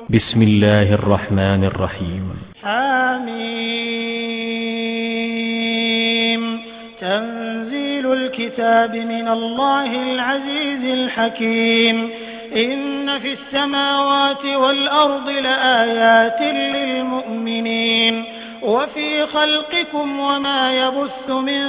بسم الله الرحمن الرحيم. حميم. تنزيل الكتاب من الله العزيز الحكيم. إن في السماوات والأرض لآيات للمؤمنين وفي خلقكم وما يبث من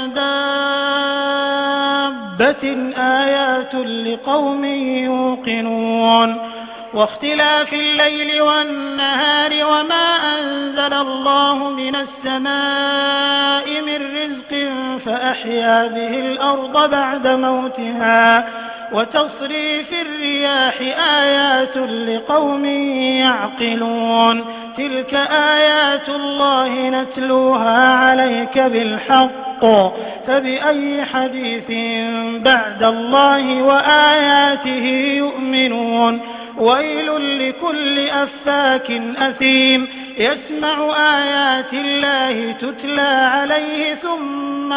دابة آيات لقوم يوقنون. واختلاف الليل والنهار وما أنزل الله من السماء من رزق فأحيا به الأرض بعد موتها وتصريف الرياح آيات لقوم يعقلون. تلك آيات الله نتلوها عليك بالحق فبأي حديث بعد الله وآياته يؤمنون. ويل لكل أفاك أثيم يسمع آيات الله تتلى عليه ثم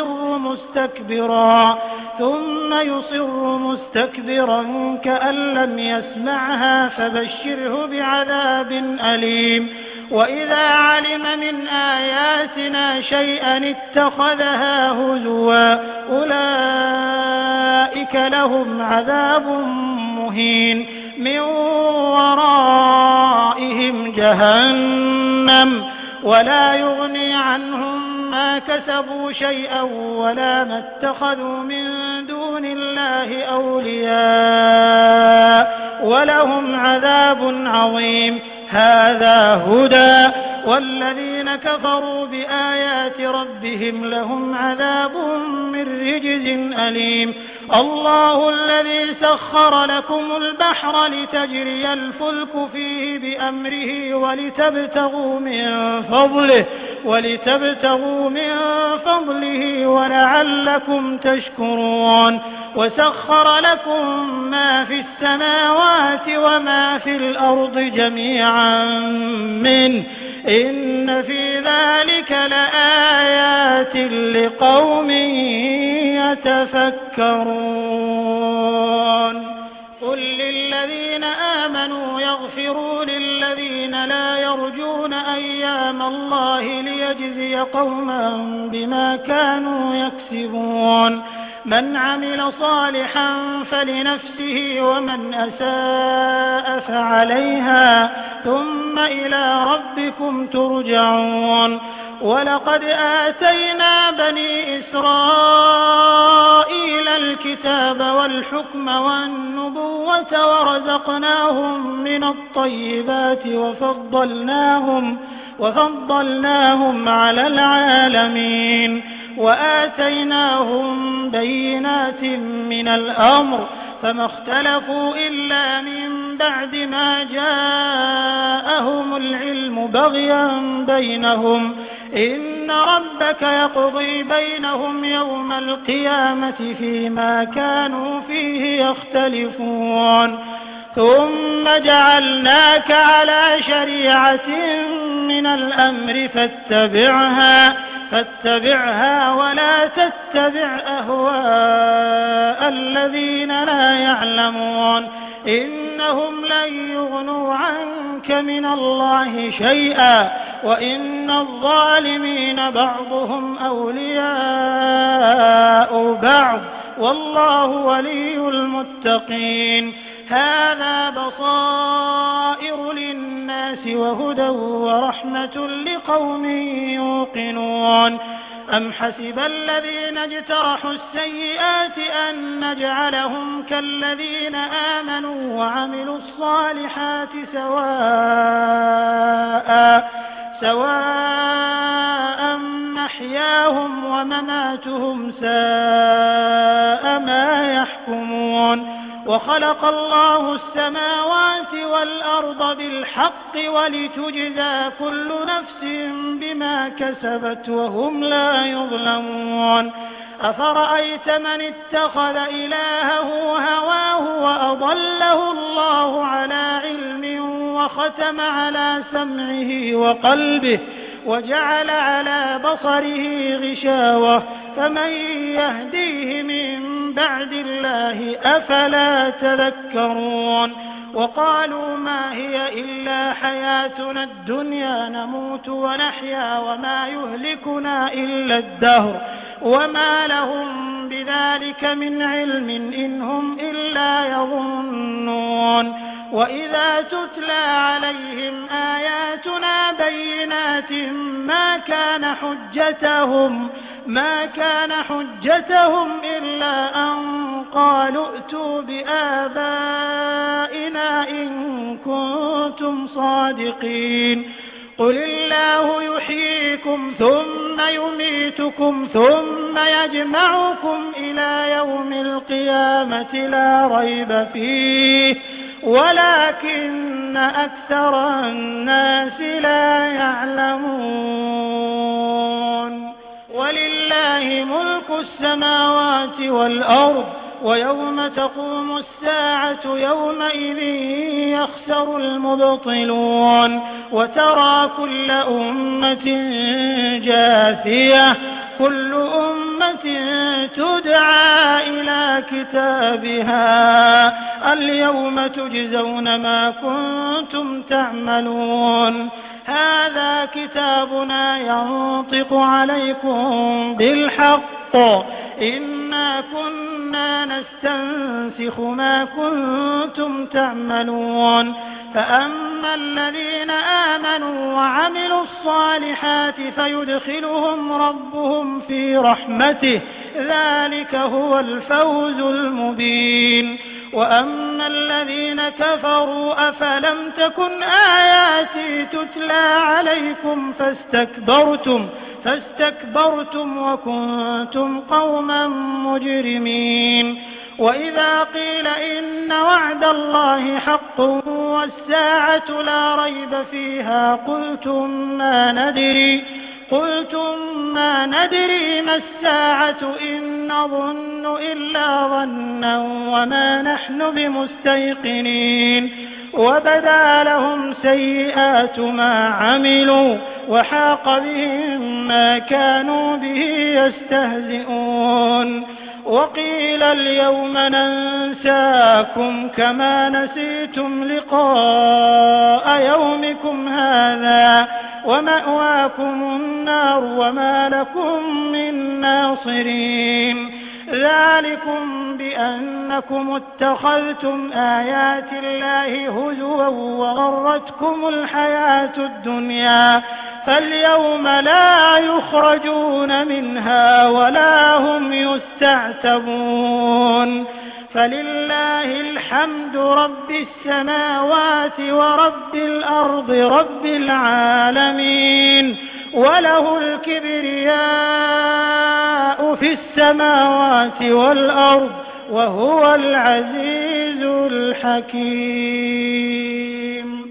يصر مستكبرا كأن لم يسمعها فبشره بعذاب أليم. وإذا علم من آياتنا شيئا اتخذها هزوا أولئك لهم عذاب مهين من ورائهم جهنم ولا يغني عنهم ما كسبوا شيئا ولا ما اتخذوا من دون الله أولياء ولهم عذاب عظيم. هذا هدى والذين كفروا بآيات ربهم لهم عذاب من رجز أليم. الله الذي سخر لكم البحر لتجري الفلك فيه بأمره ولتبتغوا من فضله ولعلكم تشكرون. وسخر لكم ما في السماوات وما في الأرض جميعا منه إن في ذلك لآيات لقوم يتفكرون. قل للذين آمنوا يغفروا للذين لا يرجون أيام الله ليجزي قوما بما كانوا يكسبون. من عمل صالحا فلنفسه ومن أساء فعليها ثم إلى ربكم ترجعون. ولقد آتينا بني إسرائيل الكتاب والحكم والنبوة ورزقناهم من الطيبات وفضلناهم على العالمين وآتيناهم بينات من الأمر فما اختلفوا إلا من بعد ما جاءهم العلم بغيا بينهم إن ربك يقضي بينهم يوم القيامة فيما كانوا فيه يختلفون. ثم جعلناك على شريعة من الأمر فاتبعها ولا تتبع أهواء الذين لا يعلمون إنهم لن يغنوا عنك من الله شيئا وإن الظالمين بعضهم أولياء بعض والله ولي المتقين. هذا بصائر للناس وهدى ورحمة لقوم يوقنون. أم حسب الذين اجترحوا السيئات أن نجعلهم كالذين آمنوا وعملوا الصالحات سواء محياهم ومماتهم ساء ما يحكمون. وخلق الله السماوات والأرض بالحق ولتجزى كل نفس بما كسبت وهم لا يظلمون. أفرأيت من اتخذ إلهه هواه وأضله الله على علم وختم على سمعه وقلبه وجعل على بصره غشاوة فمن يهديه من بعد الله أفلا تذكرون. وقالوا ما هي إلا حياتنا الدنيا نموت ونحيا وما يهلكنا إلا الدهر وما لهم بذلك من علم إن هم إلا يظنون وإذا تتلى عليهم آياتنا بينات ما كان حجتهم إلا أن قالوا ائتوا بآبائنا إن كنتم صادقين قل الله يحييكم ثم يميتكم ثم يجمعكم إلى يوم القيامة لا ريب فيه ولكن أكثر الناس لا يعلمون ولله ملك السماوات والأرض ويوم تقوم الساعة يومئذ يخسر المبطلون وترى كل أمة جاثية كل أمة تدعى إلى كتابها اليوم تجزون ما كنتم تعملون هذا كتابنا ينطق عليكم بالحق إنا كنا نستنسخ ما كنتم تعملون فأما الذين آمنوا وعملوا الصالحات فيدخلهم ربهم في رحمته ذلك هو الفوز المبين وأما الذين كفروا أفلم تكن آياتي تتلى عليكم فاستكبرتم وكنتم قوما مجرمين وإذا قيل إن وعد الله حق والساعة لا ريب فيها قلتم ما ندري ما الساعة إن نظن إلا ظنا وما نحن بمستيقنين وبدا لهم سيئات ما عملوا وحاق بهم ما كانوا به يستهزئون وقيل اليوم ننساكم كما نسيتم لقاء يومكم هذا ومأواكم النار وما لكم من ناصرين ذلكم بأنكم اتخذتم آيات الله هزوا وغرتكم الحياة الدنيا فاليوم لا يخرجون منها ولا هم يستعتبون فلله الحمد رب السماوات ورب الأرض رب العالمين وله الكبرياء في السماوات والأرض وهو العزيز الحكيم